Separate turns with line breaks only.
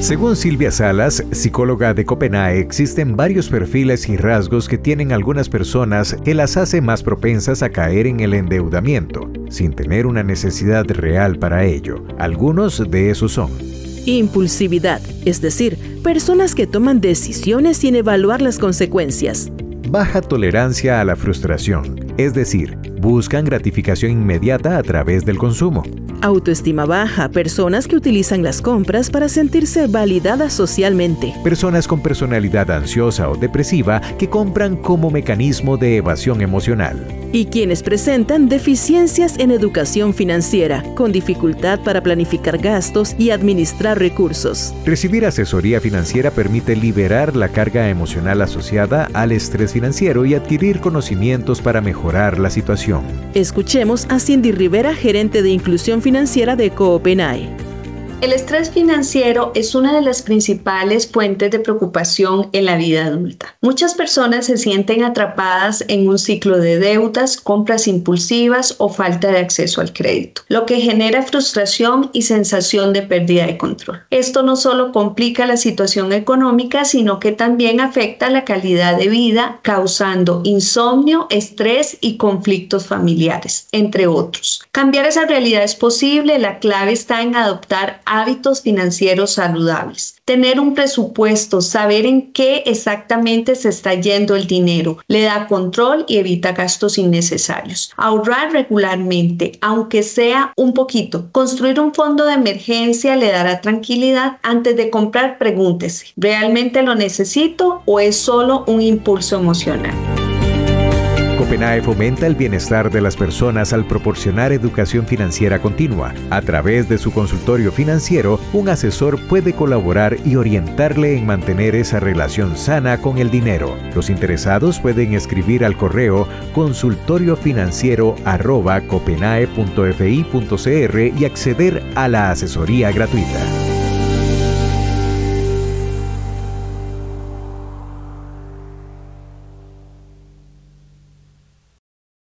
Según Silvia Salas, psicóloga de Copenae, existen varios perfiles y rasgos que tienen algunas personas que las hace más propensas a caer en el endeudamiento, sin tener una necesidad real para ello. Algunos de esos son:
impulsividad, es decir, personas que toman decisiones sin evaluar las consecuencias.
Baja tolerancia a la frustración, es decir, buscan gratificación inmediata a través del consumo.
Autoestima baja, personas que utilizan las compras para sentirse validadas socialmente.
Personas con personalidad ansiosa o depresiva que compran como mecanismo de evasión emocional.
Y quienes presentan deficiencias en educación financiera, con dificultad para planificar gastos y administrar recursos.
Recibir asesoría financiera permite liberar la carga emocional asociada al estrés financiero y adquirir conocimientos para mejorar la situación.
Escuchemos a Cindy Rivera, gerente de inclusión financiera de Copenae.
El estrés financiero es una de las principales fuentes de preocupación en la vida adulta. Muchas personas se sienten atrapadas en un ciclo de deudas, compras impulsivas o falta de acceso al crédito, lo que genera frustración y sensación de pérdida de control. Esto no solo complica la situación económica, sino que también afecta la calidad de vida, causando insomnio, estrés y conflictos familiares, entre otros. Cambiar esa realidad es posible. La clave está en adoptar hábitos financieros saludables. Tener un presupuesto, saber en qué exactamente se está yendo el dinero, le da control y evita gastos innecesarios. Ahorrar regularmente, aunque sea un poquito. Construir un fondo de emergencia le dará tranquilidad. Antes de comprar, pregúntese, ¿realmente lo necesito o es solo un impulso emocional?
Copenae fomenta el bienestar de las personas al proporcionar educación financiera continua. A través de su consultorio financiero, un asesor puede colaborar y orientarle en mantener esa relación sana con el dinero. Los interesados pueden escribir al correo consultoriofinanciero@copenae.fi.cr y acceder a la asesoría gratuita.